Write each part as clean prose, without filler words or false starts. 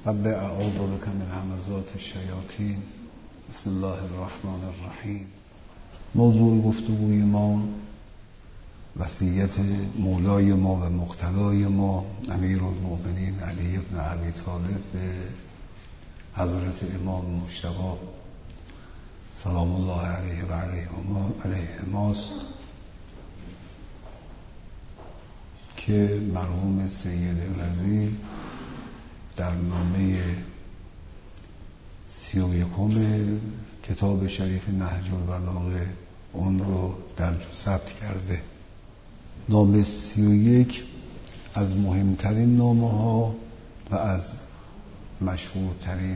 رب اعوذ بک من همزات الشیاطین. بسم الله الرحمن الرحیم. موضوع گفتگوی ما وصیت مولای ما و مقتدای ما امیرالمؤمنین علی بن ابی طالب به حضرت امام مجتبی سلام الله علیه و علیهماست که مرحوم سید رضی در نامه 31 کتاب شریف نهج البلاغه اون رو درج و ثبت کرده. نامه 31 از مهمترین نامه ها و از مشهورترین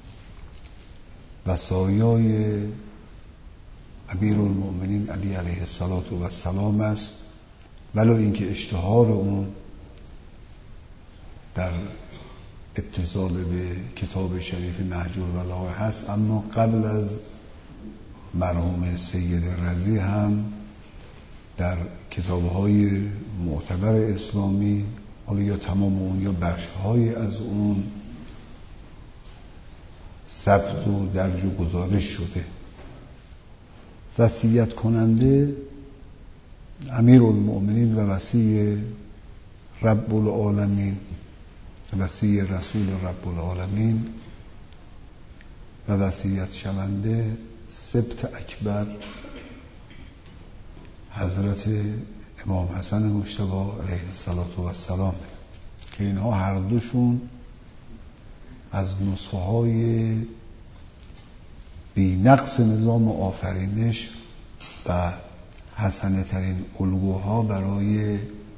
وصایای امیرالمؤمنین علی علیه السلام است، ولو اینکه اشتهار اون در اتصال به کتاب شریف نهج البلاغه هست، اما قبل از مرحوم سید رضی هم در کتاب‌های معتبر اسلامی، حالا یا تمام اون یا بخش‌های از اون، ثبت و درج و گزارش شده. وصیت کننده امیرالمؤمنین و وصی رب العالمین، وصی رسول رب العالمین و وصیت شونده سبط اکبر حضرت امام حسن مجتبی علیه السلام که اینها هر دوشون از نسخه های بی نقص نظام آفرینش و حسنه ترین الگوها برای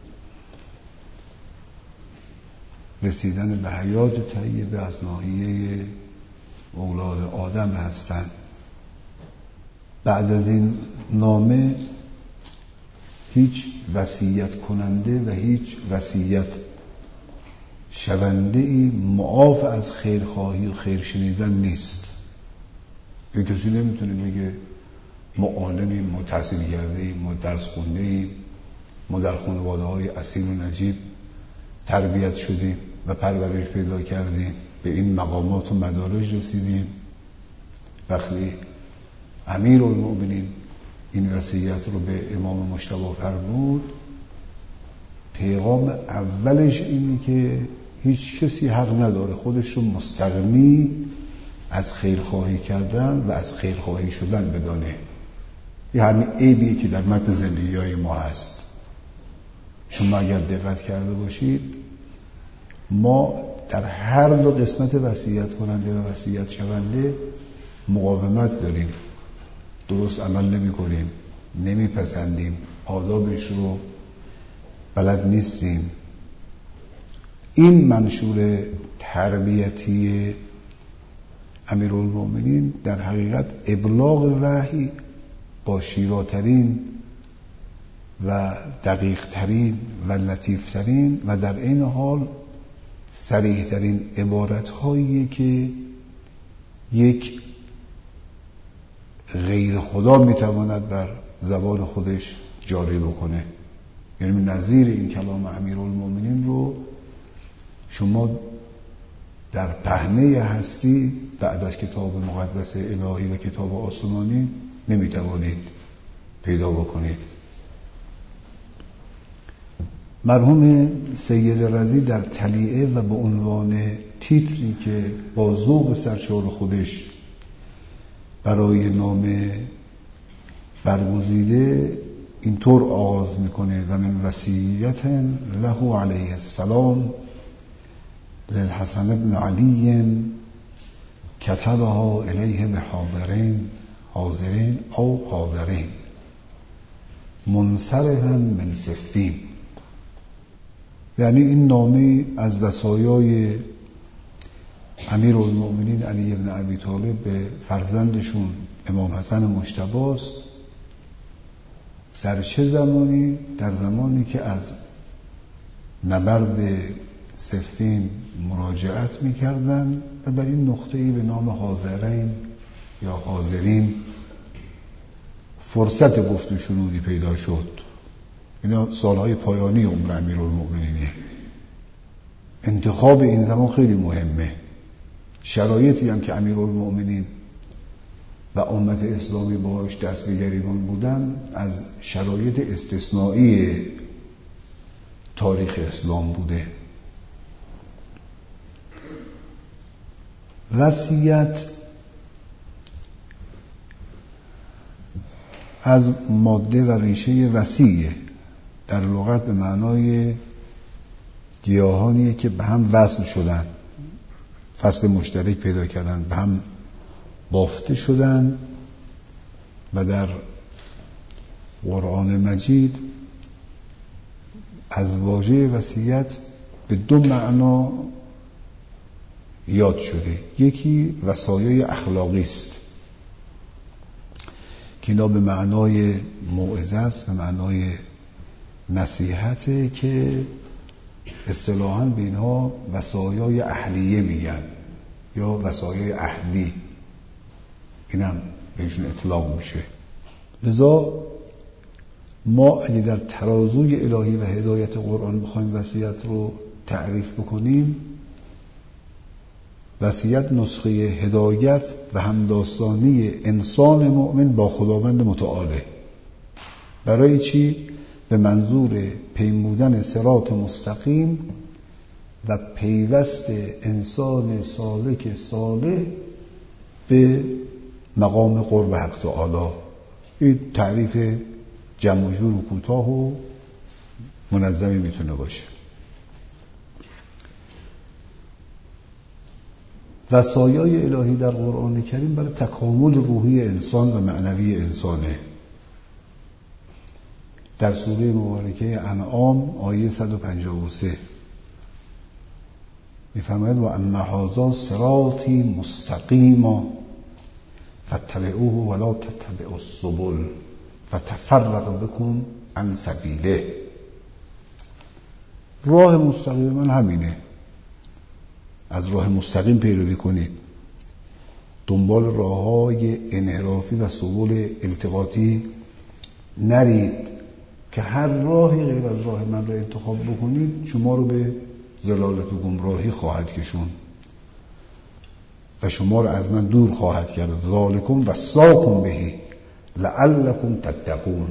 رسیدن به حیات طیبه از ناحیه اولاد آدم هستند. بعد از این نامه هیچ وصیت کننده و هیچ وصیت شونده ای معاف از خیرخواهی و خیر شنیدن نیست. یه کسی نمیتونه بگه ما عالمیم، ما تحصیل کرده ایم، ما درس خونده ایم، ما در خانواده های اصیل و نجیب تربیت شدیم و پرورش پیدا کردیم، به این مقامات و مدارج رسیدیم. وقتی امیرالمؤمنین این وصیت رو به امام مجتبی فرمود، پیغام اولش اینه که هیچ کسی حق نداره خودش رو مستغنی از خیرخواهی کردن و از خیرخواهی شدن بدانه. یه همین عیبیه که در متن زندگی‌های ما هست. شما اگر دقت کرده باشید، ما در هر دو قسمت وصیت کننده و وصیت شونده مقاومت داریم، درست عمل نمی کنیم، نمیپسندیم، آدابش رو بلد نیستیم. این منشور تربیتی امیرالمؤمنین در حقیقت ابلاغ وحی با شیراترین و دقیقترین و لطیفترین و در این حال صریحترین عبارت‌هایی که یک غیر خدا میتواند بر زبان خودش جاری بکنه. یعنی نظیر این کلام امیرالمؤمنین رو شما در پهنه هستی بعد از کتاب مقدس الهی و کتاب آسمانی نمیتوانید پیدا بکنید. مرحوم سید رضی در تلیعه و به عنوان تیتری که با ذوق سرشار خودش برای نامه برگزیده اینطور آغاز میکنه: و من وصیت له علیه السلام للحسن بن علی کتبها الیه حاضرین او حاضرین منصرفا من صفین. یعنی این نامه از وصایای امیرالمؤمنین علی بن ابی طالب به فرزندشون امام حسن مجتبی است. در چه زمانی؟ در زمانی که از نبرد صفین مراجعت می‌کردند و در این نقطه‌ای به نام حاضرین یا حاضرین فرصت گفت و شنودی پیدا شد. اینا سالهای پایانی عمر امیرالمؤمنینه. انتخاب این زمان خیلی مهمه. شرایطی هم که امیرالمؤمنین و امت اسلامی باهاش دست به گریبان بودن از شرایط استثنایی تاریخ اسلام بوده. وصیت از ماده و ریشه وصیه در لغت به معنای گیاهانیه که به هم وصل شدن، فصل مشترک پیدا کردن، به هم بافته شدن و در قرآن مجید از واژه وصیت به دو معنا یاد شده. یکی وصایای اخلاقی است که اینا به معنای موعظه است، به معنای نصیحته که اصطلاحاً به اینها وصایای اهلیه میگن یا وصایای عهدی، اینم بهشون اطلاق میشه. لذا ما اگه در ترازوی الهی و هدایت قرآن بخوایم وصیت رو تعریف بکنیم، وصیت نسخه هدایت و همداستانی انسان مؤمن با خداوند متعاله. برای چی؟ به منظور پیمودن صراط مستقیم و پیوست انسان سالک صالح به مقام قرب حق تعالی. این تعریف جمع و جور و کوتاه و منظمی میتونه باشه. وصایای الهی در قرآن کریم برای تکامل روحی انسان و معنوی انسانه. در سوره مبارکه انعام آیه 153 می‌فرماید و ان هذا صراطی مستقیما فاتبعوه ولا تتبعوا السبل فتفرق بكم عن سبیله. راه مستقیم من همینه، از راه مستقیم پیروی کنید، دنبال راه‌های انحرافی و سبل التقاطی نرید که هر راهی غیر از راه من را انتخاب بکنید شما رو به ضلالت و گمراهی خواهد کشون و شما رو از من دور خواهد کرد. ذالکم وصاکم به لعلکم تتقون.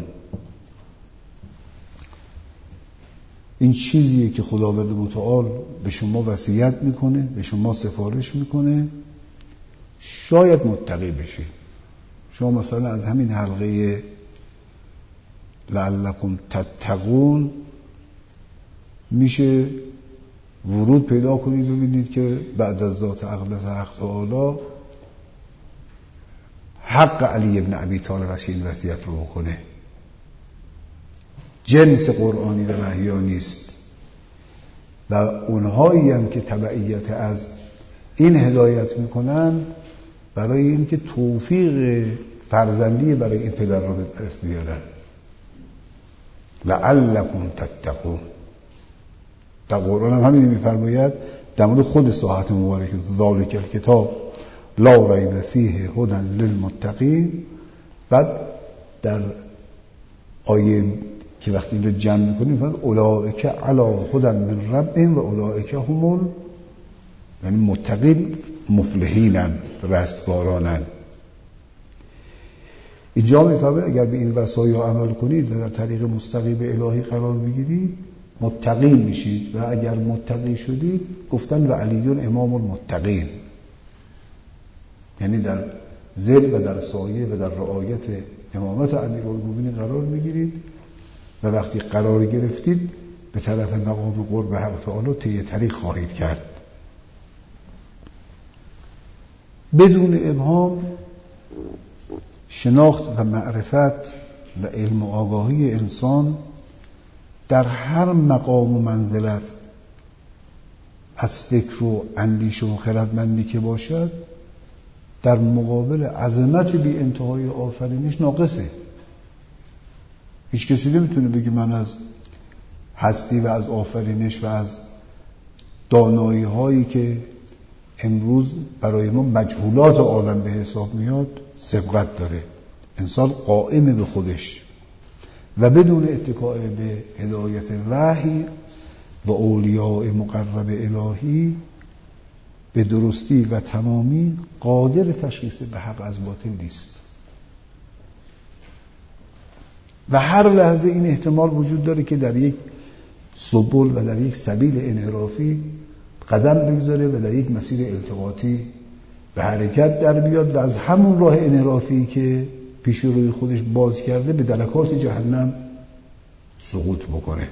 این چیزیه که خداوند متعال به شما وصیت میکنه، به شما سفارش میکنه شاید متقی بشید. شما مثلا از همین حلقه لعلکم تتقون میشه ورود پیدا کنید ببینید که بعد از ذات اقدس حق تعالی حق علی ابن ابی طالب است که این وصیت رو بکنه. جنس قرآنی و وحیانی است و اونهایی هم که تبعیت از این هدایت میکنن برای این که توفیق فرزندی برای این پدر رو به دست بیارن. لعلکم تتقون. در قرآن هم همینی میفرماید در مورد خود ساعت مبارک ذالک الکتاب لا ریب فیه هدی للمتقین. بعد در آیه که وقتی این رو جمع میکنیم فرماید اولئک علی هدی من ربهم و اولئک هم یعنی متقین مفلحینن، رستگارانن. اینجا میفرماید اگر به این وصایا عمل کنید و در طریق مستقیم الهی قرار بگیرید متقی میشید و اگر متقی شدید گفتن و علیون امام المتقین، یعنی در ظل و در سایه و در رعایت امامت امیرالمومنین قرار میگیرید و وقتی قرار گرفتید به طرف مقام قرب حق تعالی طی طریق خواهید کرد. بدون ابهام شناخت و معرفت و علم و آگاهی انسان در هر مقام و منزلت از فکر و اندیشه و خردمندی که باشد در مقابل عظمت بی انتهای آفرینش ناقصه. هیچ کسی نمیتونه بگه من از هستی و از آفرینش و از دانایی هایی که امروز برای ما مجهولات عالم به حساب میاد سبقت داره. انسان قائم به خودش و بدون اتکاء به هدایت وحی و اولیاء مقرب الهی به درستی و تمامی قادر تشخیص به حق از باطل نیست و هر لحظه این احتمال وجود داره که در یک سبل و در یک سبیل انحرافی قدم بگذاره و در یک مسیر التقاطی به حرکت در بیاد و از همون راه انحرافی که پیش روی خودش باز کرده به دلکات جهنم سقوط بکنه.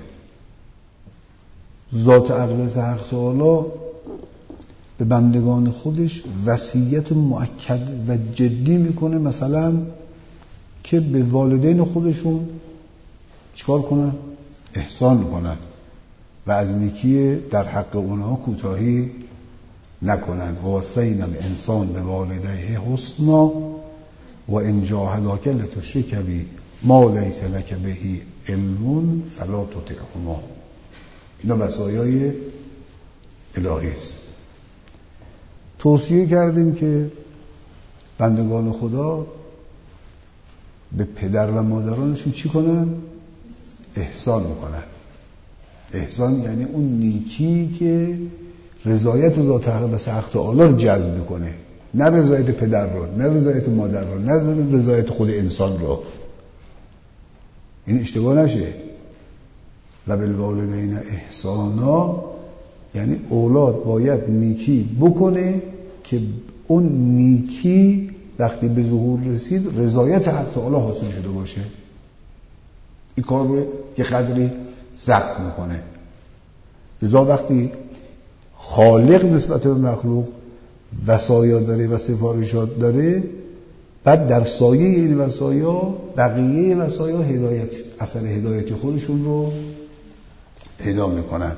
ذات اقدس حق تعالی به بندگان خودش وصیت مؤکد و جدی میکنه، مثلا که به والدین خودشون چیکار کنن؟ احسان کنن و از نیکی در حق اونها کوتاهی نکنن. وصینا الانسان بوالدیه حسنا و ان جاهداک لتشرک بی ما لیس لک به علم فلا تطعهما. اینا وصایای الهی است. توصیه کردیم که بندگان خدا به پدر و مادرانشون چی کنن؟ احسان میکنن. احسان یعنی اون نیکی که رضایت ذات اقدس حق تعالی رو جذب میکنه، نه رضایت پدر رو، نه رضایت مادر رو، نه رضایت خود انسان رو. این اشتباه نشه. و بالوالدین احسانا یعنی اولاد باید نیکی بکنه که اون نیکی وقتی به ظهور رسید رضایت حق تعالی حاصل شده باشه. این کار رو یه قدری سخت میکنه. لذا وقتی خالق نسبت به مخلوق وصایا داره و سفارشات داره، بعد در سایه این وصایا بقیه وصایا هدایت، اثر هدایت خودشون رو پیدا میکنن.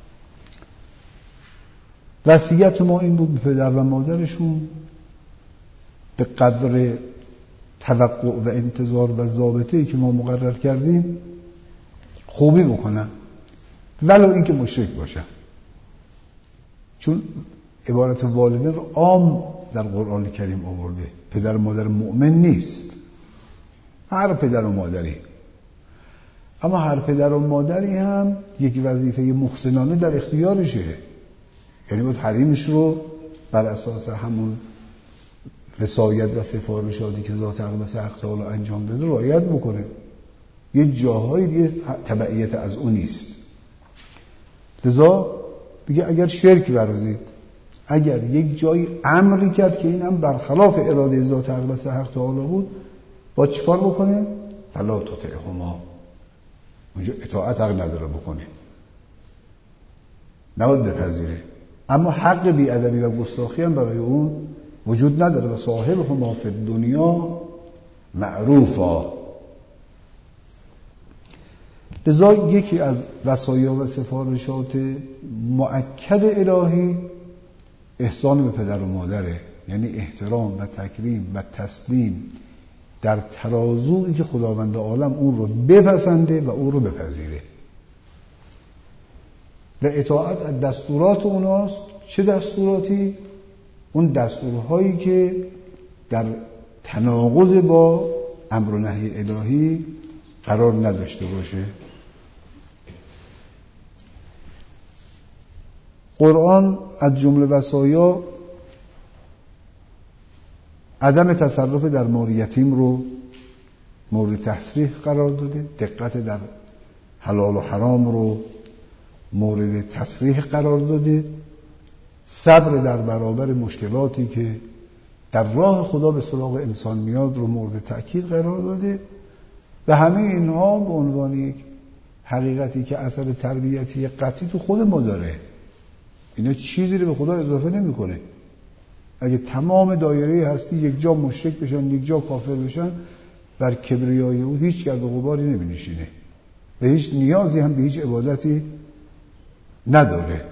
وصیت ما این بود به پدر و مادرشون به قدر توقع و انتظار و ضابطه‌ای که ما مقرر کردیم خوبی بکنن، ولو اینکه مشرک باشن. چون عبارت والدین رو عام در قرآن کریم آورده، پدر و مادر مؤمن نیست، هر پدر و مادری. اما هر پدر و مادری هم یک وظیفه محسنانه در اختیارشه، یعنی باید حریمش رو بر اساس همون وصایت و سفارشاتی که ذات اقدس حق تعالی انجام داده رعایت بکنه. یه جاهایی دیگه تبعیت از اون نیست. لذا بگه اگر شرک ورزید، اگر یک جایی امری کرد که این هم برخلاف اراده ذات اقدس حق تعالی بود، با چیکار بکنه؟ فلا تطعهما. اونجا اطاعت حق نداره بکنه، نباید بپذیره. اما حق بی‌ادبی و گستاخی هم برای اون وجود نداره. و صاحبهما فی الدنیا معروفا. لذا یکی از وصایا و سفارشات مؤکد الهی احسان به پدر و مادره، یعنی احترام و تکریم و تسلیم در ترازویی که خداوند عالم اون رو بپسنده و اون رو بپذیره. و اطاعت از دستورات اوناست. چه دستوراتی؟ اون دستورهایی که در تناقض با امر و نهی الهی قرار نداشته باشه. قرآن از جمله وصایا عدم تصرف در مال یتیم رو مورد تصریح قرار داده، دقت در حلال و حرام رو مورد تصریح قرار داده، صبر در برابر مشکلاتی که در راه خدا به سراغ انسان میاد رو مورد تأکید قرار داده. و همه اینها به عنوان یک حقیقتی که اثر تربیتی قطعی تو خود ما داره. اینا چیزی رو به خدا اضافه نمیکنه. اگه تمام دایره هستی یک جا مشرک بشن، یک جا کافر بشن، بر کبریای او هیچ گرد و غباری نمینشینه و هیچ نیازی هم به هیچ عبادتی نداره.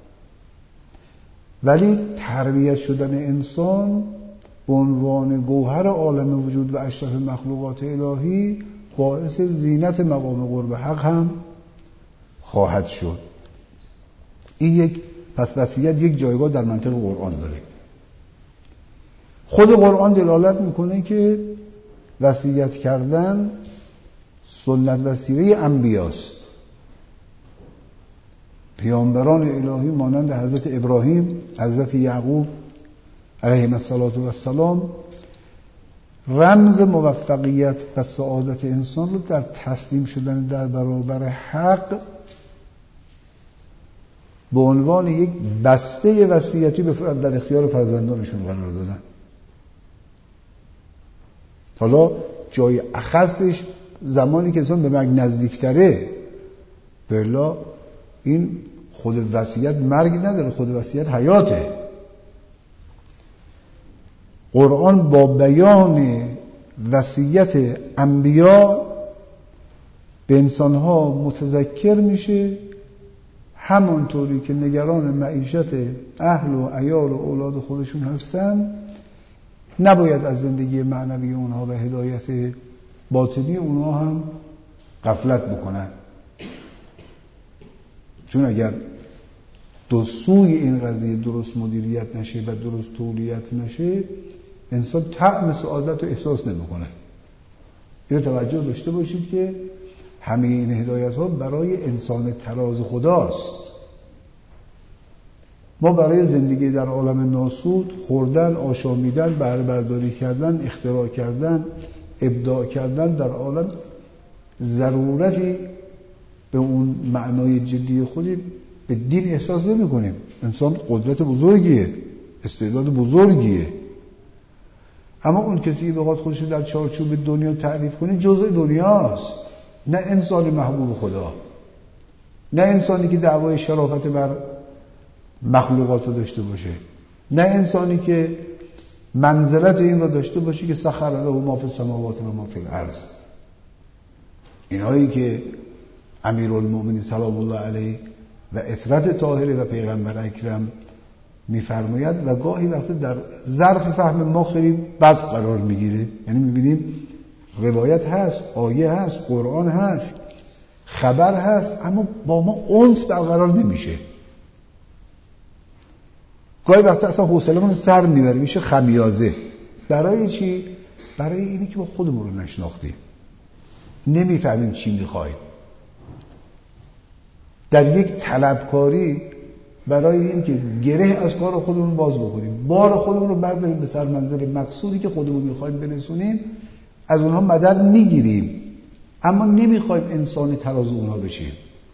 ولی تربیت شدن انسان به عنوان گوهر عالم وجود و اشرف مخلوقات الهی باعث زینت مقام قرب حق هم خواهد شد. این یک پس وصیت یک جایگاه در منطق قرآن داره. خود قرآن دلالت میکنه که وصیت کردن سنت و سیره انبیاست. پیامبران الهی مانند حضرت ابراهیم، حضرت یعقوب علیهم السلام رمز موفقیت و سعادت انسان رو در تسلیم شدن در برابر حق به عنوان یک بسته وصیتی در اختیار فرزندانشون قرار دادن. حالا جای اخصش زمانی که انسان به مرگ نزدیکتره، بلا این خود وصیت مرگ نداره، خود وصیت حیاته. قرآن با بیان وصیت انبیا به انسانها متذکر میشه همانطوری که نگران معیشت اهل و عیال و اولاد خودشون هستن نباید از زندگی معنوی اونها و هدایت باطنی اونها هم غفلت بکنن. چون اگر دو سوی این قضیه درست مدیریت نشه و درست تولیت نشه، انسان طعم سعادت رو احساس نمیکنه. اینو توجه داشته باشید که همه این هدایت ها برای انسان تراز خداست. ما برای زندگی در عالم ناسود خوردن، آشامیدن، بهره برداری کردن، اختراع کردن، ابداع کردن در عالم ضرورتی به اون معنای جدی خودی به دین احساس نمی کنیم. انسان قدرت بزرگیه، استعداد بزرگیه، اما اون کسی که بخواد خودش در چارچوب دنیا تعریف کنه جزء دنیاست، نه انسان محبوب خدا، نه انسانی که دعوای شرافت بر مخلوقات رو داشته باشه، نه انسانی که منزلت این رو داشته باشه که سخر له ما فی السماوات و ما فی الارض. اینهایی که امیرالمؤمنین سلام الله علیه و عترت طاهره و پیغمبر اکرم میفرماید و گاهی وقتا در ظرف فهم ما خیلی بد قرار میگیره. یعنی میبینیم روایت هست، آیه هست، قرآن هست، خبر هست، اما با ما انس برقرار نمیشه. گاهی وقتا اصلا حوصله‌مون سر میبره، میشه خمیازه. برای چی؟ برای اینی که با خودمون رو نشناختیم، نمیفهمیم چی میخوایم. در یک طلبکاری برای این که گره از کار خودمون باز بکنیم، بار خودمون رو برداریم به سر منزل مقصودی که خودمون میخوایم برسونیم، از اونها مدد میگیریم اما نمیخوایم انسان ترازو اونها بشیم.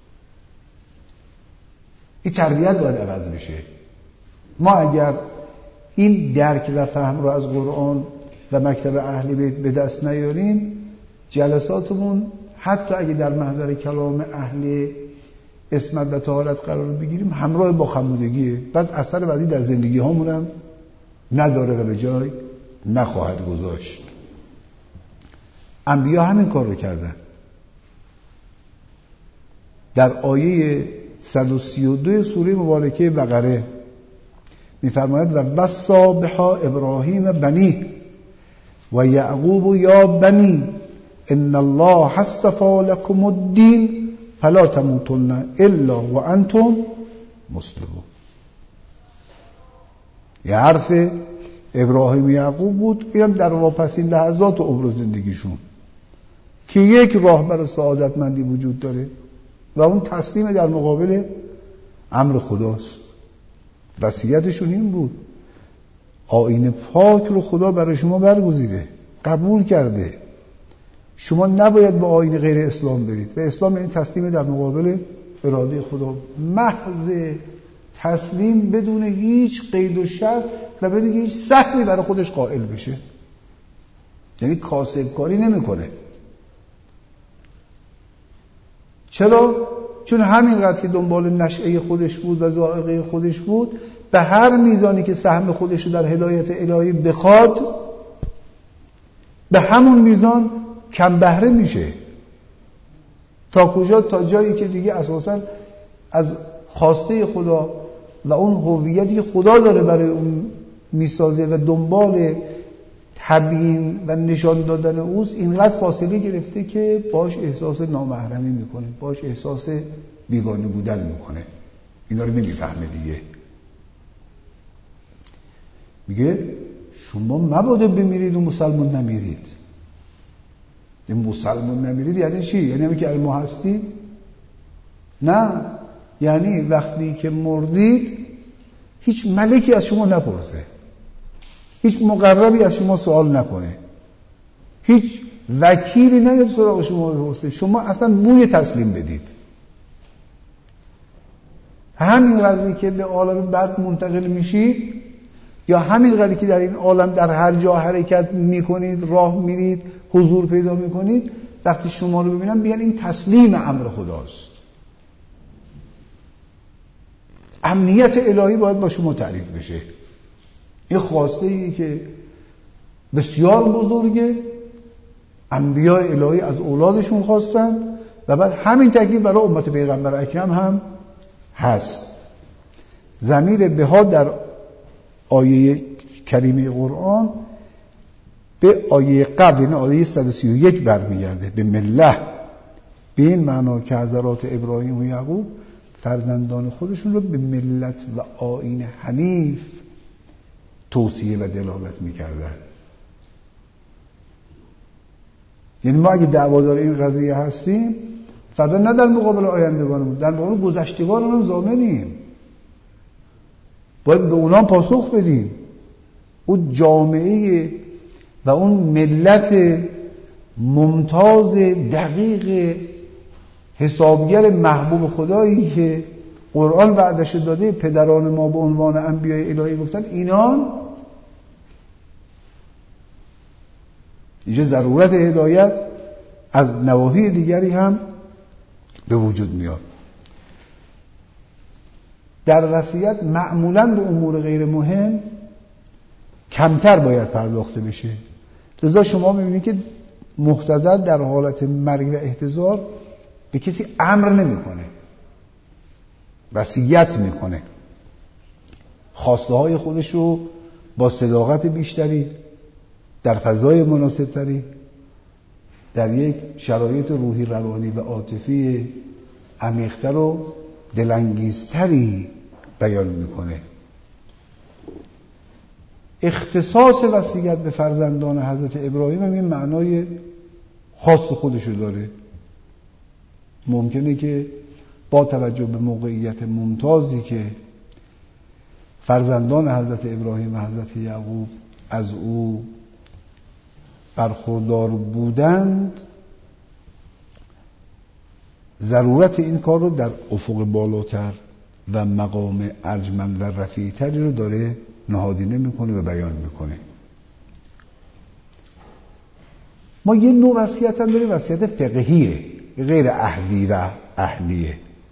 این تربیت باید عوض بشه. ما اگر این درک و فهم رو از قرآن و مکتب اهل بیت به دست نیاریم، جلساتمون حتی اگه در محضر کلام اهل عصمت و طهارت قرار بگیریم همراه با خمودگیه، بعد اثر بعدی در زندگی هامون هم نداره و به جای نخواهد گذاشت. انبیا همین کار رو کردن. در آیه 132 سوره مبارکه بقره میفرماید و وصی بها ابراهیم بنی و یعقوب یا بنی ان الله اصطفی لكم الدین فلا تموتن الا وانتم مسلمون. یه حرف ابراهیم و یعقوب بود، اینم در واپسین لحظات عمر زندگیشون که یک راه برای سعادتمندی وجود داره و اون تسلیم در مقابل امر خداست. وصیتشون این بود، آیین پاک رو خدا برای شما برگزیده، قبول کرده، شما نباید به آیین غیر اسلام برید و اسلام یعنی تسلیم در مقابل اراده خدا، محض تسلیم بدون هیچ قید و شرط و بدون هیچ سهمی برای خودش قائل بشه. یعنی کاسب کاری نمیکنه. چرا؟ چون همینقدر که دنبال نشأه خودش بود و ذائقه خودش بود، به هر میزانی که سهم خودش رو در هدایت الهی بخواد به همون میزان کم بهره میشه. تا کجا؟ تا جایی که دیگه اساساً از خواسته خدا و اون هویتی که خدا داره برای اون میسازه و دنبال تبیین و نشان دادن اوست اینقدر فاصله گرفته که باش احساس نامحرمی میکنه، باش احساس بیگانه بودن میکنه. اینا رو نمیفهمه دیگه. میگه شما مبادا بمیرید و مسلمان نمیرید. این مسلمان نمیرید یعنی چی؟ یعنی همین که ما هستیم؟ نه، یعنی وقتی که مردید هیچ ملکی از شما نپرسه، هیچ مقربی از شما سوال نکنه، هیچ وکیلی نیاد سراغ شما بپرسه، شما اصلا بوی تسلیم بدید. همین قدری که به عالم بعد منتقل میشید یا همین قدری که در این عالم در هر جا حرکت میکنید، راه میرید، حضور پیدا میکنید، وقتی شما رو ببینن بیان این تسلیم امر خداست. امنیت الهی باید با شما تعریف بشه. این خواسته ای که بسیار بزرگه، انبیاء الهی از اولادشون خواستن و بعد همین تکلیف برای امت پیغمبر اکرم هم هست. ضمیر بها در آیه کریمه قرآن به آیه قبل، این آیه 131 برمیگرده، به مله، به این معنا که حضرات ابراهیم و یعقوب فرزندان خودشون رو به ملت و آیین حنیف توصیه و دلالت میکردن. یعنی ما اگه دعوادار این قضیه هستیم، فردا نه در مقابل آیندگانمون، در مقابل گذشتگانمون ضامنیم، باید به اونا پاسخ بدیم. اون جامعه و اون ملت ممتاز دقیق حسابگر محبوب خدایی که قرآن وعدش داده، پدران ما به عنوان انبیاء الهی گفتن، اینان اینجا ضرورت هدایت از نواحی دیگری هم به وجود میاد. در وصیت معمولاً به امور غیر مهم کمتر باید پرداخته بشه. لذا شما میبینید که محتضر در حالت مرگ و احتضار به کسی امر نمیکنه، وصیت میکنه، خواسته های خودش رو با صداقت بیشتری در فضای مناسبتری در یک شرایط روحی روانی و عاطفی عمیق‌تر و دلانگیزتری بیان میکنه. اختصاص وصیت به فرزندان حضرت ابراهیم هم یه معنای خاص خودشو داره. ممکنه که با توجه به موقعیت ممتازی که فرزندان حضرت ابراهیم و حضرت یعقوب از او برخوردار بودند، ضرورت این کار رو در افق بالاتر و مقام ارجمند و رفیع‌تری رو داره نهادینه میکنه و بیان میکنه. ما یه نوع وصیت هم داریم، وصیت فقهیه، غیر عهدی و عهدیه.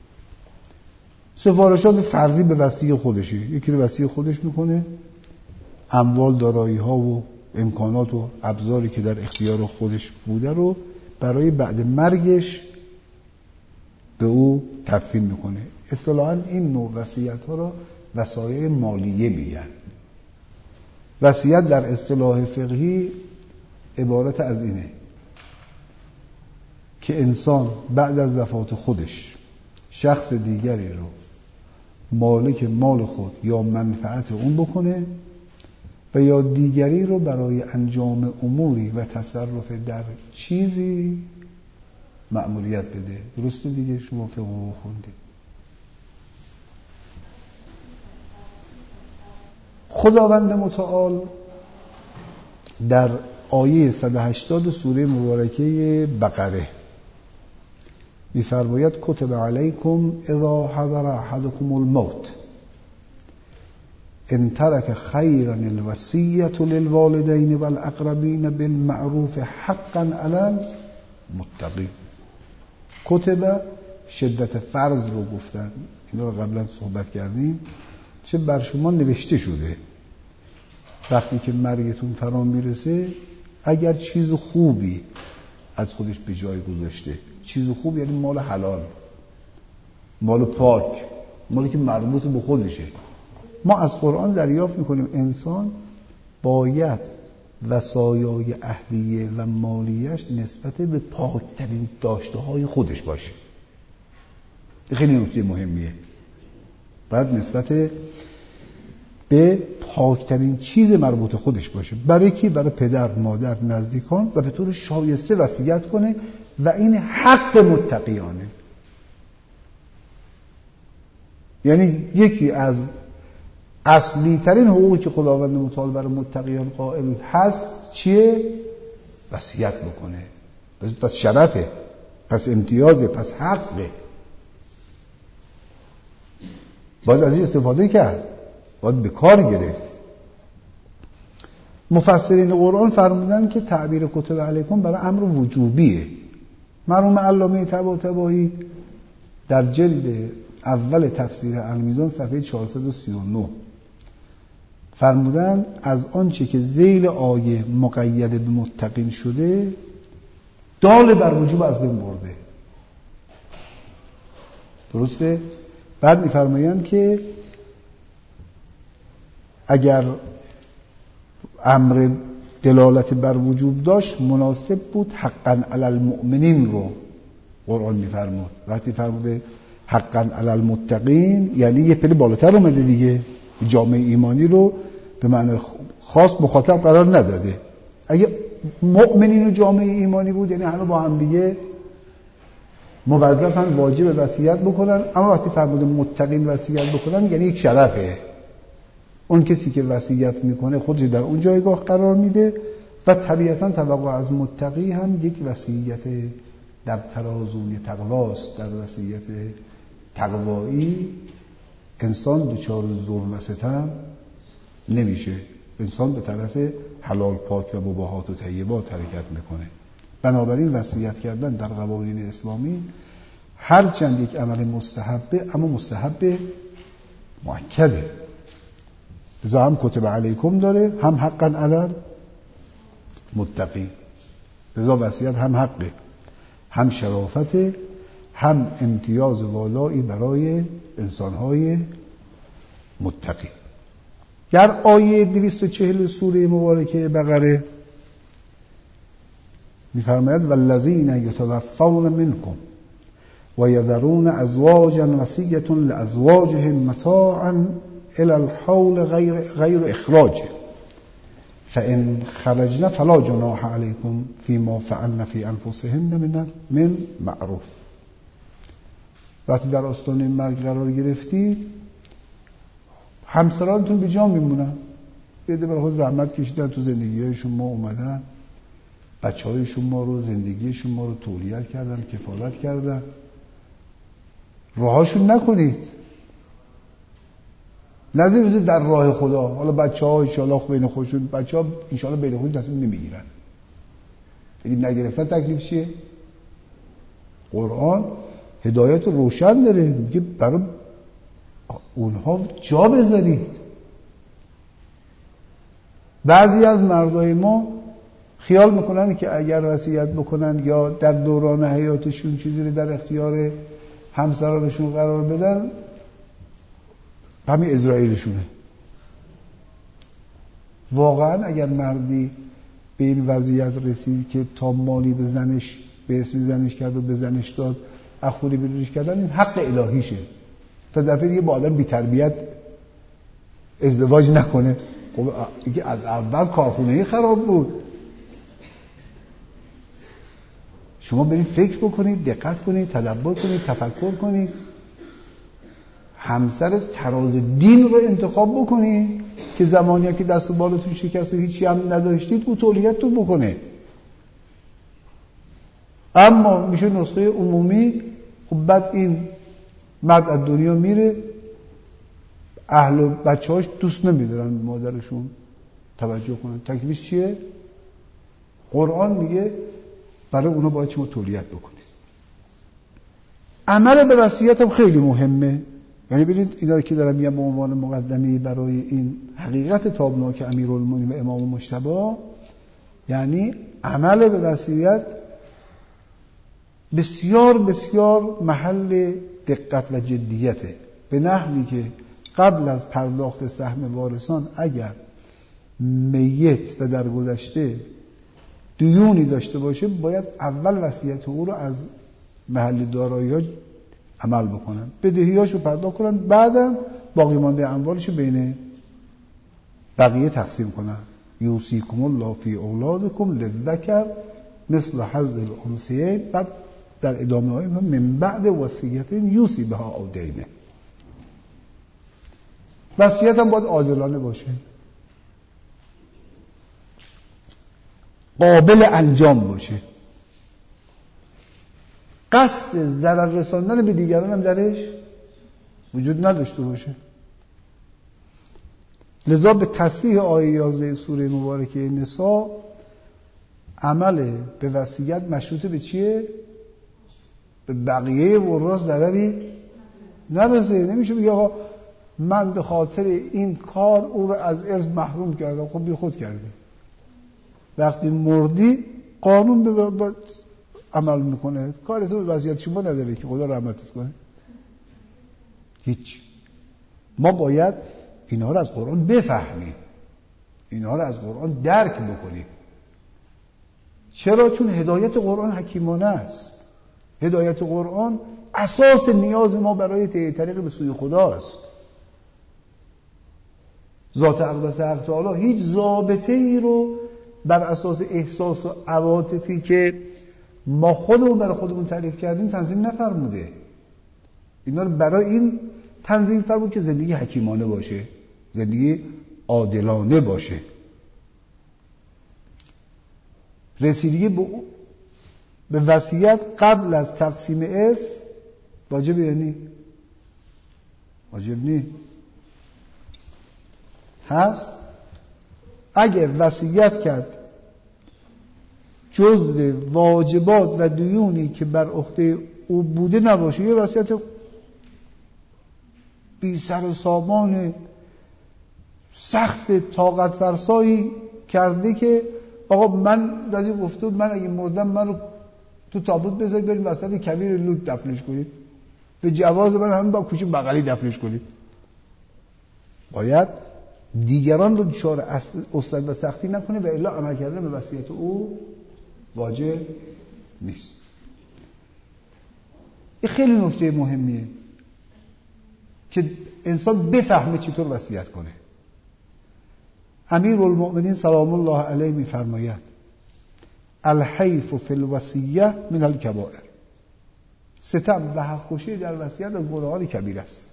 سفارشات فردی به وصی خودشه، یکی رو وصی خودش میکنه، اموال، دارایی ها و امکانات و ابزاری که در اختیار خودش بوده رو برای بعد مرگش به او تفویض میکنه. اصطلاحاً این نوع وصیت ها را وصایای مالیه میگن. وصیت در اصطلاح فقهی عبارت از اینه که انسان بعد از وفات خودش شخص دیگری رو مالک مال خود یا منفعت اون بکنه و یا دیگری رو برای انجام اموری و تصرف در چیزی مأموریت بده. درسته دیگه؟ شما فقه خوندید. خداوند متعال در آیه 180 سوره مبارکه بقره می‌فرماید کتب علیکم اذا حضر احدکم الموت ان ترک خیرا الوصیة للوالدین والاقربین بالمعروف حقا علی المتقین. کتب شدت فرض رو گفتن، اینا رو قبلا صحبت کردیم. چه بر شما نوشته شده وقتی که مرگتون فرا میرسه، اگر چیز خوبی از خودش به جای گذاشته. چیز خوب یعنی مال حلال، مال پاک، مالی که مربوط به خودشه. ما از قرآن دریافت میکنیم انسان باید وصایای عهدیه و مالیش نسبت به پاکترین داشته های خودش باشه. خیلی نکته مهمیه. باید نسبت به پاکترین چیز مربوط خودش باشه. برای کی؟ برای پدر، مادر، نزدیکان و به طور شایسته وصیت کنه و این حق متقیانه. یعنی یکی از اصلی ترین حقوقی که خداوند متعال برای متقیان قائل هست چیه؟ وصیت بکنه. پس شرفه، پس امتیازه، پس حقه. باید از این استفاده کرد، باید به کار گرفت. مفسرین قرآن فرمودن که تعبیر کتب علیکم برای امر وجوبیه. مرحوم علامه طباطبایی در جلد اول تفسیر المیزان صفحه 439 فرمودن از آنچه که ذیل آیه مقید به متقین شده دال بر وجوب از بین برده. درسته؟ بعد می‌فرمایند که اگر امر دلالت بر وجوب داشت مناسب بود حقا علی المؤمنین رو قرآن می‌فرمود. وقتی فرموده حقا علی المتقین یعنی یه پله بالاتر اومده دیگه، جامعه ایمانی رو به معنی خاص مخاطب قرار نداده. اگه مؤمنین و جامعه ایمانی بود یعنی همه با هم دیگه موظفن واجب وصیت بکنن، اما وقتی فرموده متقین وصیت بکنن یعنی یک شرفه. اون کسی که وصیت میکنه خودش در اون جایگاه قرار میده و طبیعتا توقع از متقی هم یک وصیت در ترازوی تقواست. در وصیت تقوایی انسان دچار ظلم و ستم نمیشه، انسان به طرف حلال پاک و مباحات و طیبات حرکت میکنه. بنابراین وصیت کردن در قوانین اسلامی هرچند یک عمل مستحبه اما مستحب مؤکده. لذا هم کتب علیکم داره، هم حقا علی متقین. لذا وصیت هم حقه، هم شرافته، هم امتیاز والایی برای انسانهای متقی. در آیه 240 سوره مبارکه بقره می‌فرماید والذین یتوفون منکم و یذرون ازواجا وصیة لازواجهم متاعا الی الحول غیر اخراج فان خرجن فلا جناح علیکم فیما فعلن فی انفسهن من معروف. وقتی در آستانه مرگ قرار گرفتی همسرانتون به جا میمونن، بیده برای خود زحمت کشیدن، تو زندگی شما اومدن، بچه های شما رو، زندگی شما رو تولیت کردن، کفالت کردن. راهاشون نکنید، نذارید در راه خدا. حالا بچه ها انشاءالله بین خودشون، بچه ها انشاءالله بین خودشون تصمیم نمیگیرن. اگه نگرفتن تکلیف چیه؟ قرآن هدایت روشن داره، میگه برای اونها جا بذارید. بعضی از مردای ما خیال میکنن که اگر وصیت بکنن یا در دوران حیاتشون چیزی رو در اختیار همسرانشون قرار بدن همین اسرائیلشونه. واقعا اگر مردی به این وضعیت رسید که تا مالی به زنش، به اسم زنش کرد و به زنش داد، اخوری بیرونش کردن، این حق الهیشه. تا دفعه دیگه با آدم بی تربیت ازدواج نکنه. خب اینکه از اول کارخونه‌ای خراب بود. شما برید فکر بکنید، دقت کنید، تدبر کنید، تفکر کنید، همسر تراز دین رو انتخاب بکنید که زمانی که دست و بالاتون شکست و هیچی هم نداشتید او تولیتتون بکنه. اما میشه نسخه عمومی. خب بعد این مرد از دنیا میره، اهل و بچه‌هاش دوست نمیدارن مادرشون توجه کنن. تکلیفش چیه؟ قرآن میگه برای اونا باید شما تولیت بکنید. عمل به وصیت هم خیلی مهمه. یعنی ببینید اینا رو که دارم میگم به عنوان مقدمه برای این حقیقت تابناک امیرالمومنین و امام مجتبی، یعنی عمل به وصیت بسیار بسیار محل دقت و جدیته، به نحوی که قبل از پرداخت سهم وارثان اگر میت و در گذشته دیونی داشته باشه باید اول وصیت او رو از محل دارایی‌ها عمل بکنن، بدهیاشو پرداخت کنن، بعدم باقی مانده اموالشو بین بقیه تقسیم کنن. یوصیکم الله فی اولادکم للذکر مثل حظ الانثیین. بعد در ادامه های من بعد وصیت یوصی بها او دینه. وصیت هم باید عادلانه باشه، قابل انجام باشه، قصد ضرر رساندن به دیگران هم درش وجود نداشته باشه. لذا به تصریح آیه 11 سوره مبارکه نساء عمل به وصیت مشروط به چیه؟ به بقیه وراث ضرری نرسه. نمیشه بگی آقا من به خاطر این کار او رو از ارث محروم کردم. خب بی خود کردی. وقتی مردی قانون به عمل میکنه، کاری تو به وصیت شما نداره که خدا رحمتت کنه. هیچ. ما باید اینها رو از قرآن بفهمیم، اینها رو از قرآن درک بکنیم. چرا؟ چون هدایت قرآن حکیمانه است. هدایت قرآن اساس نیاز ما برای طریق به سوی خداست. ذات اقدس حق تعالی هیچ ضابطه ای رو بر اساس احساس و عواطفی که ما خودمون برای خودمون تعریف کردیم تنظیم نفرموده. اینا رو برای این تنظیم فرمود که زندگی حکیمانه باشه، زندگی عادلانه باشه. رسیدگی به وصیت قبل از تقسیم ارث واجب یعنی واجب نی هست. اگه وصیت کرد جزء واجبات و دیونی که بر عهده او بوده نباشه، یه وصیت بی سر و سامان سخت طاقت فرسایی کرده که آقا من بعضی گفته من اگه مردم من رو تو تابوت بذارید بریم وسط کویر لوت دفنش کنید، به جواز من همین با کوچه بغلی دفنش کنید. باید دیگران رو دچار اصلاح و سختی نکنه و الا عمل کردن به وصیت او واجب نیست. این خیلی نکته مهمیه که انسان بفهمه چطور وصیت کنه. امیرالمؤمنین سلام الله علیه میفرماید الحیف فی الوصیه من الکبائر، ستم و حق‌کشی در وصیت از گناهان کبیره است.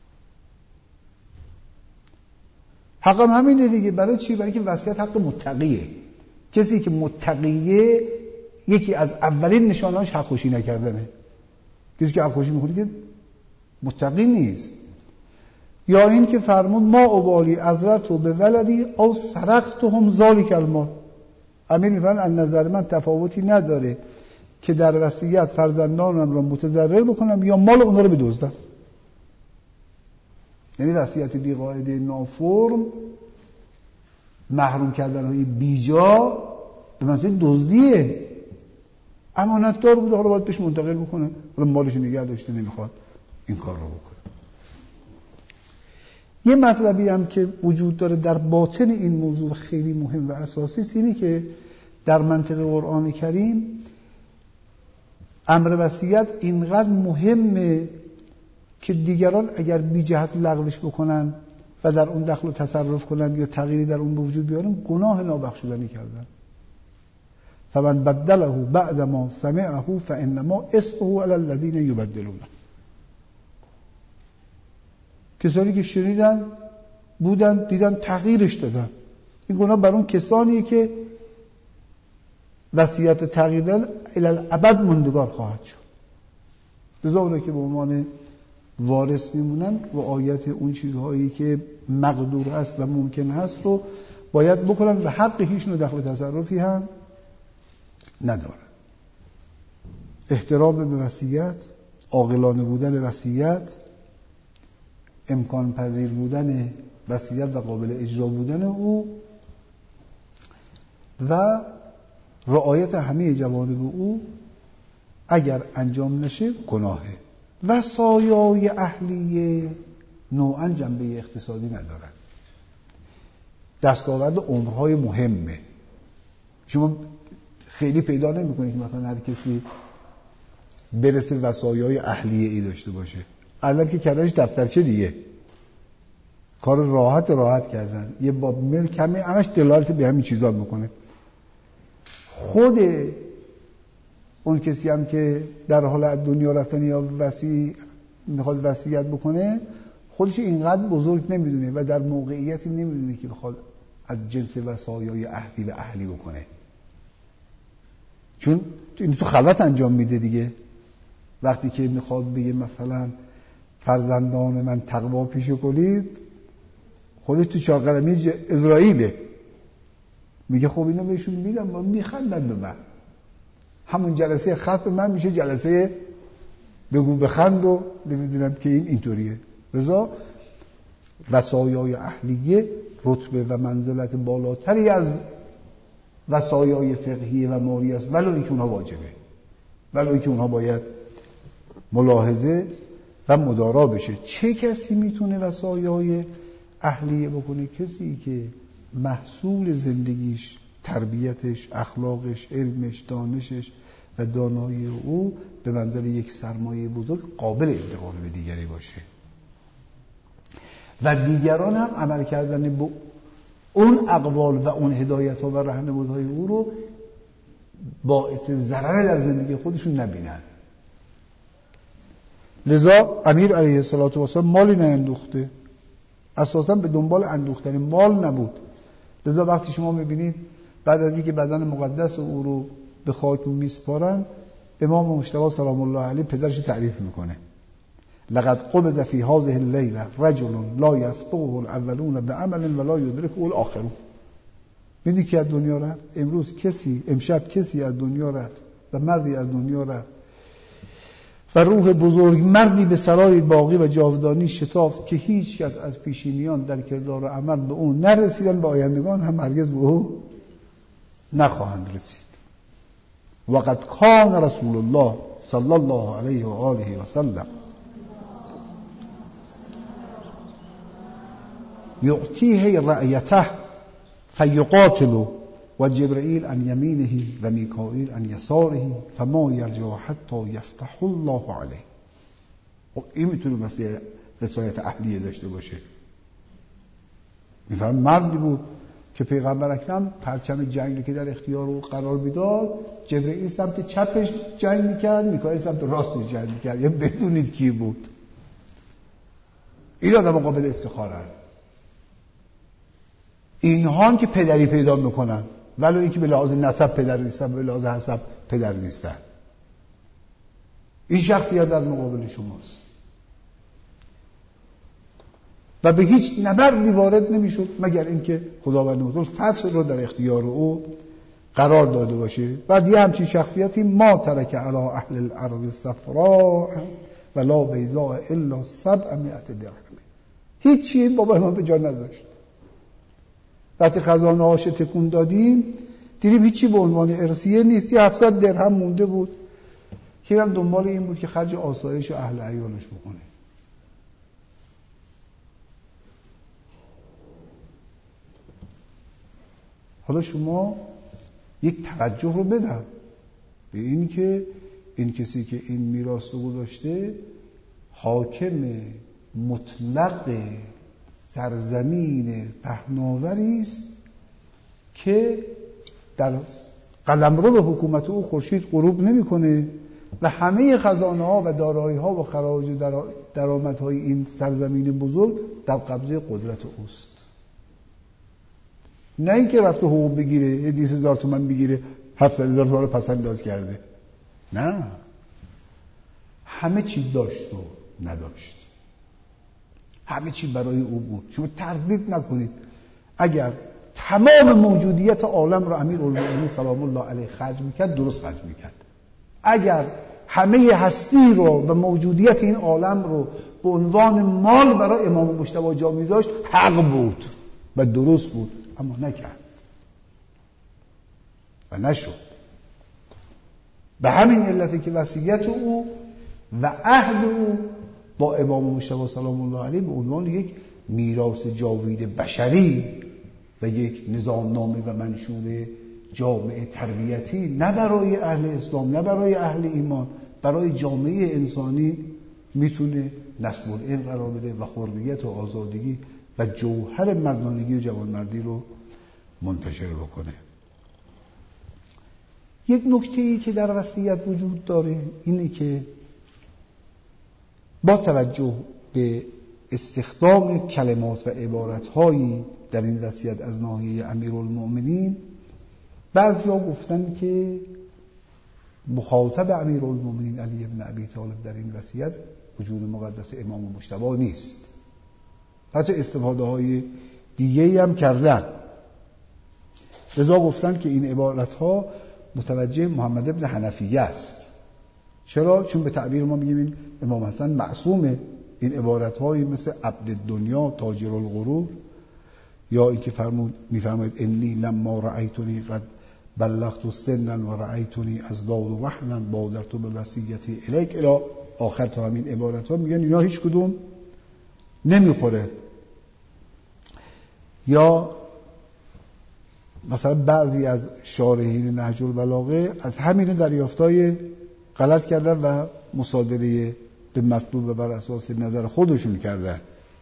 حقم همینه دیگه. برای چی؟ برای که وصیت حق متقیه. کسی که متقیه یکی از اولین نشانهاش حق‌کشی نکردنه. کسی که حق‌کشی میکنه که متقی نیست. یا این که فرمود ما ابالی ازرتو به ولدی او سرقتهم ذالک المال. امیر میفرماید از نظر من تفاوتی نداره که در وصیت فرزندانم را متضرر بکنم یا مال اونها رو بدزدم. یعنی وصیت بی قاعده نافرم، محروم کردن های بیجا به منظور دزدیه. امانتدار بوده حالا باید بهش منتقل بکنه، حالا مالش نگه داشته نمیخواد این کار رو بکنه. یه مطلبی هم که وجود داره در باطن این موضوع خیلی مهم و اساسی است، اینه که در منطق قرآن کریم امر وصیت اینقدر مهمه که دیگران اگر بی جهت لغوش بکنن و در اون دخل و تصرف کنن یا تغییری در اون به وجود بیارن گناه نابخشودنی کردن. فمن بدله بعد ما سمعه فانما اسمه علی الذین یبدلونه. کسانی که شنیدن بودن دیدن تغییرش دادن، این گناه بر اون کسانیه که وصیت و تغییر دادن الی الابد ماندگار خواهد شد. لذا اونایی که به عنوان وارث میمونن رعایت اون چیزهایی که مقدور است و ممکن هست رو باید بکنن و حق هیچ نوع دخل تصرفی هم ندارن. احترام به وصیت، عاقلانه بودن وصیت، امکان پذیر بودن وصیت و قابل اجرا بودن او و رعایت همه جوانب او اگر انجام نشه گناهه. وصایای اهلیه نوعا جنبه اقتصادی ندارن، دستاورد عمرهای مهمه. شما خیلی پیدا نمی‌کنید که مثلا هر کسی برسه وصایای اهلیه ای داشته باشه. الان که کردنش دفترچه دیگه، کار راحت کردن، یه باب ملک همش دلالت به همین چیزا میکنه. خود اون کسی هم که در حال از دنیا رفتن یا میخواد وصیت بکنه، خودش اینقدر بزرگ نمیدونه و در موقعیتی نمیدونه که بخواد از جنس وصایای عهدی و اهلی بکنه، چون این تو خلوت انجام میده دیگه. وقتی که میخواد بگه مثلا فرزندان من تقوا پیشه کنید، خودش تو 4 قدمی اسرائیله، میگه خب اینو بهشون میدم، میخندن به من. همون جلسه ختم من میشه جلسه بگو بخند و نمیدونم که این اینطوریه. لذا وصایای اهلیه رتبه و منزلت بالاتری از وصایای فقهی و مالی است، ولو اینکه اونها واجبه، ولو اینکه اونها باید ملاحظه و مدارا بشه. چه کسی میتونه وصایای اهلیه بکنه؟ کسی که محصول زندگیش، تربیتش، اخلاقش، علمش، دانشش و دانایی او به منزل یک سرمایه بزرگ قابل انتقال به دیگری باشه و دیگران هم عمل کردن به اون اقوال و اون هدایت ها و راهنمودهای او رو باعث ضرر در زندگی خودشون نبینن. لذا امیر علیه السلام مالی نیندوخته، اساسا به دنبال اندوختن مال نبود. لذا وقتی شما میبینید بعد از اینکه بدن مقدس او رو به خاک میسپارن، امام مجتبی سلام الله علیه پدرش تعریف میکنه: لقد قبض فی هذه اللیله رجل لا یسبقه الاولون بعمل ولا یدرکه الاخرون. میدونی که از دنیا رفت امشب کسی از دنیا رفت و مردی از دنیا رفت و روح بزرگ مردی به سرای باقی و جاودانی شتافت که هیچ کس از پیشینیان در کردار و عمل به اون نرسیدن، به آیندگان هم هرگز به او نخواهند رسید. وقد کان رسول الله صلی الله علیه و آله و سلم یعطیه رعیته فیقاتل و جبرئیل عن یمینه و میکائیل عن یساره فما یرجع حتی یفتح الله علیه. این میتونه وصایت اهلیه داشته باشه. میفهم مردی بود که پیغمبر اکرم پرچم جنگی که در اختیار او قرار میداد، جبرئیل سمت چپش جنگ میکرد، میکائیل سمت راستش جنگ میکرد. یعنی بدونید کی بود. این آدم قابل افتخارن. اینها که پدری پیدا میکنن، ولو اینکه به لحاظ نسب پدر نیستن، به لحاظ حسب پدر نیستن. این شخصیت در مقابل شماست و به هیچ نبردی وارد نمیشد مگر اینکه خداوند متعال فتح رو در اختیار او قرار داده باشه. بعد یه همچین شخصیتی ما ترک علی اهل الارض صفراء ولا بیضاء الا 700 درهم. هیچی بابا ما به جا نذاشت. وقتی خزانه هاش تکون دادیم دیدیم هیچی به عنوان ارثیه نیست. 700 درهم مونده بود که هم دنبال این بود که خرج آسایش اهل عیالش بکنه. حالا شما یک توجه رو بدم به این که این کسی که این میراث رو گذاشته حاکم مطلق سرزمین پهناوری است که در قلمرو به حکومت او خورشید غروب نمیکنه و همه خزانه ها و دارایی ها و خراج درآمدهای این سرزمین بزرگ در قبضه قدرت اوست. نه اینکه رفته حقوق بگیره، 200,000 تومان بگیره، 700,000 تومان رو پس انداز کرده. نه، همه چی داشت و نداشت، همه چی برای او بود. شما تردید نکنید اگر تمام موجودیت عالم رو امیرالمومنین سلام الله علیه خرج میکرد، درست خرج میکرد. اگر همه هستی رو و موجودیت این عالم رو به عنوان مال برای امام مجتبی جا میذاشت، حق بود و درست بود، اما نکرد و نشد. به همین علت که وصیت او و عهد او با امام مجتبی سلام الله علیه به عنوان یک میراث جاوید بشری و یک نظامنامه و منشور جامعه تربیتی، نه برای اهل اسلام، نه برای اهل ایمان، برای جامعه انسانی میتونه نصب العلم قرار بده و حریت و آزادگی و جوهر مردانگی و جوانمردی رو منتشر بکنه. یک نکته‌ای که در وصیت وجود داره اینه که با توجه به استخدام کلمات و عبارت‌هایی در این وصیت از ناحیه امیرالمؤمنین، بعضیا گفتن که مخاطب امیرالمؤمنین علی بن ابی طالب در این وصیت وجود مقدس امام مجتبی نیست. حتی استفاده‌های دیگه‌ای هم کردن. لذا گفتن که این عبارت‌ها متوجه محمد ابن حنفیه است. چرا؟ چون به تعبیر ما میگیم این امام حسن معصومه. این عبارت‌هایی مثل عبد الدنیا تاجر الغرور، یا اینکه میفرماید انی لما رأیتنی قد بلغت سنا و رأیتنی ازداد وحنا بادرت به وصیتی الیک الی آخر تا همین عبارت‌ها، میگن اینا هیچ کدوم نمیخوره. یا مثلا بعضی از شارحین نهج البلاغه از همین دریافتای غلط کردن و مصادره به مطلوب بر اساس نظر خودشون کردن.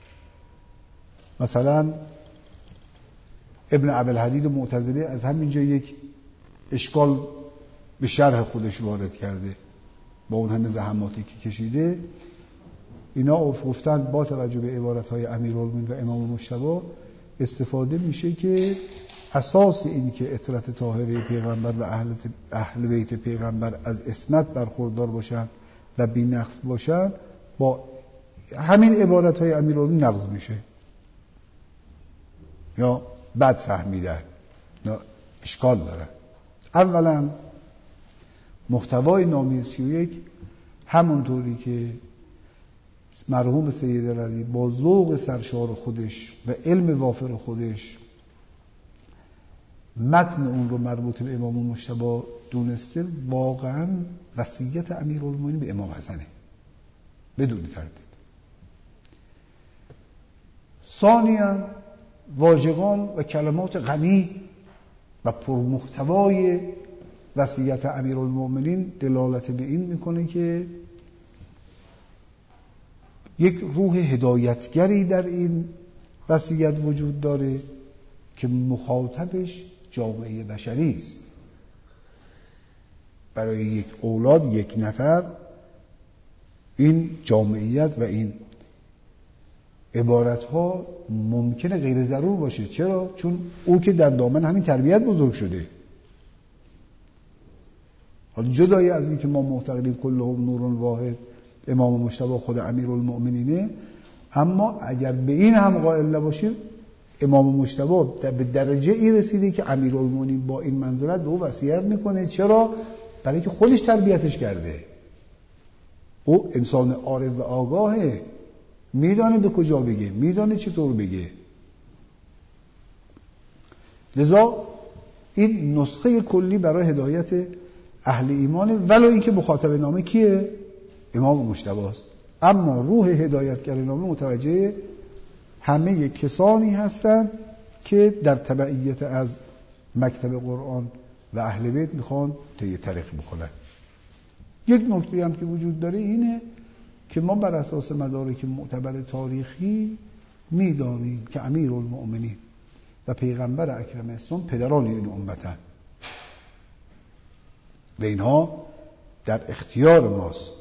مثلا ابن ابوالحدید معتزلی از همینجا یک اشکال به شرح خودش وارد کرده، با اون همه زحماتی که کشیده. اینا گفتن با توجه به عبارت‌های امیرالمومنین و امام مجتبی استفاده میشه که اساس این که عطرت طاهره پیغمبر و اهل بیت پیغمبر از عصمت برخوردار باشن و بی‌نقص باشن، با همین عبارت‌های امیرالمومنین نقض میشه یا بد فهمیدن، یا اشکال دارن. اولا محتوای نامه 31 همونطوری که مرحوم سید رضی با ذوق سرشار خودش و علم وافر خودش متن اون رو مربوط به امام مجتبی دونسته، واقعا وصیت امیرالمومنین به امام حسنه بدون تردید. ثانیاً واژگان و کلمات غنی و پرمحتوای وصیت امیرالمومنین دلالت به این میکنه که یک روح هدایتگری در این وصیت وجود داره که مخاطبش جامعه بشری است. برای یک اولاد، یک نفر، این جامعیت و این عبارت‌ها ممکنه غیر ضرور باشه. چرا؟ چون او که در دامن همین تربیت بزرگ شده. حالا جدای از این که ما معتقدیم کلهم نور واحد، امام مجتبی خود امیرالمؤمنینه، اما اگر به این هم قائل نباشیم، امام مجتبی به درجه ای رسیده که امیرالمؤمنین با این منزلت به او وصیت میکنه. چرا؟ برای که خودش تربیتش کرده. او انسان عارف و آگاهه، میدانه به کجا بگه، میدانه چطور بگه. لذا این نسخه کلی برای هدایت اهل ایمانه، ولو اینکه مخاطب نامه کیه؟ امام مجتبی است. اما روح هدایتگر نامه متوجه همه کسانی هستند که در تبعیت از مکتب قرآن و اهل بیت میخوان طی طریق بکنن. یک نکته هم که وجود داره اینه که ما بر اساس مدارک معتبر تاریخی میدانیم که امیرالمؤمنین و پیغمبر اکرم اسلام پدران این امتن و اینها در اختیار ماست.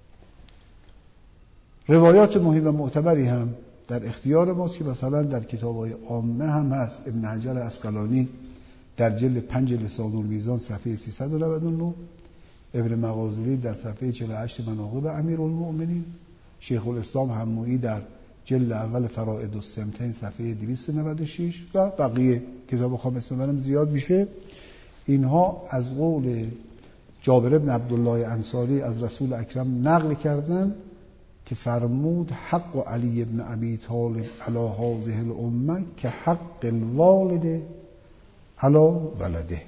روایات مهم و معتبری هم در اختیار ماست که مثلا در کتاب‌های عامه هم هست. ابن حجر عسقلانی در جلد 5 لسان المیزان صفحه 399، ابن مغازلی در صفحه 48 مناقب امیرالمؤمنین، شیخ الاسلام حمویی در جلد اول فرائد السمتین صفحه 296 و بقیه کتاب خام اسم منم زیاد میشه. اینها از قول جابر بن عبدالله انصاری از رسول اکرم نقل کردن که فرمود حق علی بن ابی طالب علی هذه الامه که حق الوالد علی ولده.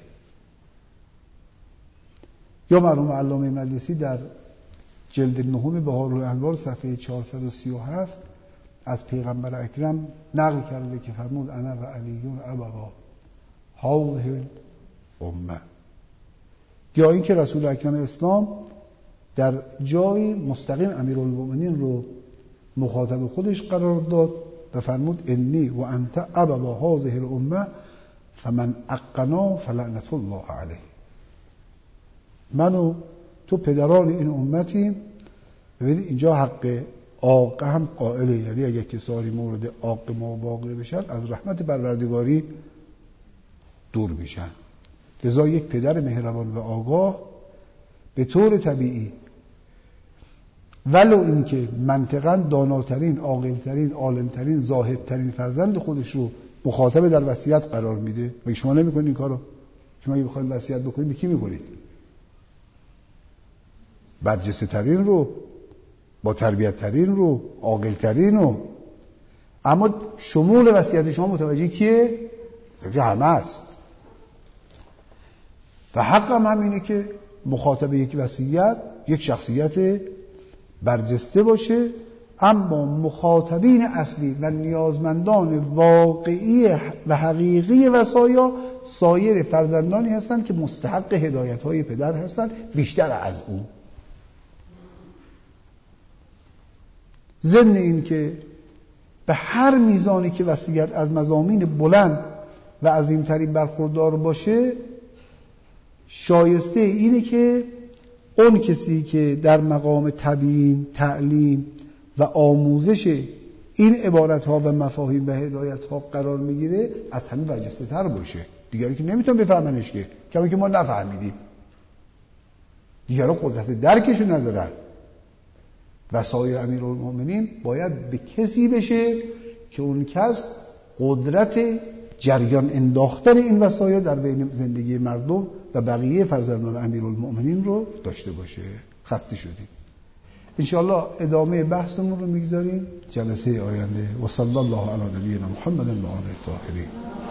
یا مرحوم علامه مجلسی در جلد 9 بهارالانوار صفحه 437 از پیغمبر اکرم نقل کرده که فرمود انا و علیون ابوا هذه الامه. یا این که رسول اکرم اسلام در جای مستقیم امیرالمؤمنین رو مخاطب خودش قرار داد و فرمود انی و انت ابوا هذه الامه فمن اقنا فلعنت الله علیه. من و تو پدران این امتیم. ببینید اینجا حق عاق هم قائله، یعنی اگه کسانی مورد عاق ما واقع بشن از رحمت پروردگاری دور میشن. لذا یک پدر مهربان و آگاه به طور طبیعی ولو اینکه منطقاً داناترین، عاقلترین، عالمترین، زاهدترین فرزند خودش رو مخاطب در وصیت قرار میده. و شما نمیکنید این کارو؟ شما اگه بخواید وصیت بکنید به کی میکنید؟ برجسته ترین رو، با تربیت ترین رو، عاقل ترین رو. اما شمول وصیت شما متوجه کیه؟ متوجه همه است. و حق هم اینه که مخاطب یک وصیت یک شخصیت برجسته باشه، اما مخاطبین اصلی و نیازمندان واقعی و حقیقی وصایا سایر فرزندانی هستند که مستحق هدایت‌های پدر هستند بیشتر از او. ضمن این که به هر میزانی که وصیت از مضامین بلند و عظیمترین برخوردار باشه، شایسته اینه که اون کسی که در مقام تبیین، تعلیم و آموزش این عبارت‌ها و مفاهیم و هدایت‌ها قرار میگیره از همین برجسته تر باشه. دیگری که نمیتون بفهمنش که کمی که ما نفهمیدیم، دیگران قدرت درکشو ندارن. وصای امیرالمومنین باید به کسی بشه که اون کس قدرت جریان انداختن این وصایا در بین زندگی مردم و بقیه فرزندان امیرالمومنین رو داشته باشه. خسته شدید. انشاءالله ادامه بحثمون رو میگذاریم جلسه آینده. و صلی الله علی نبینا محمد و آله الطاهرین.